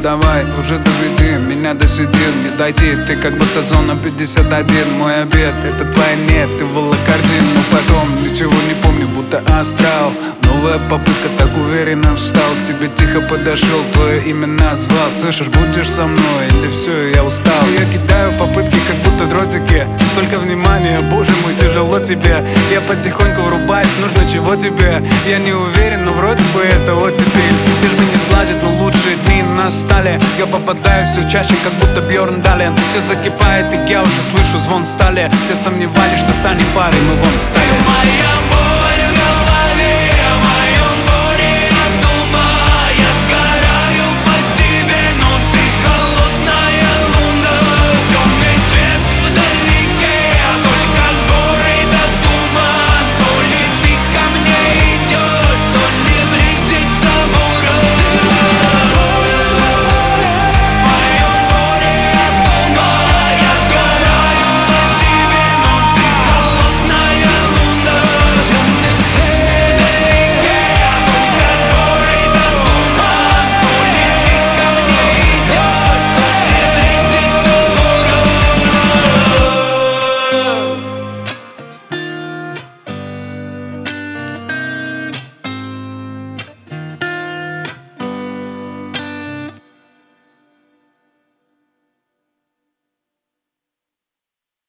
давай, уже доведи меня до седин. Не дойти, ты как будто зона 51. Мой обед, это твоя нет, ты волокордин. Но потом ничего не помню, будто астрал. Новая попытка, так уверенно встал. К тебе тихо подошел, твое имя назвал. Слышишь, будешь со мной или все, я устал. Я кидаю попытки, как будто дротики. Столько внимания, боже мой, тяжело тебе. Я потихоньку врубаюсь, нужно чего тебе. Я не уверен, но вроде бы это вот теперь. Лишь бы не сглазить, но лучшие дни настали. Я попадаю все чаще, как будто Бьорн Дален. Все закипает, и я уже слышу звон стали. Все сомневались, что станем парой, мы вон стали. Моя боль.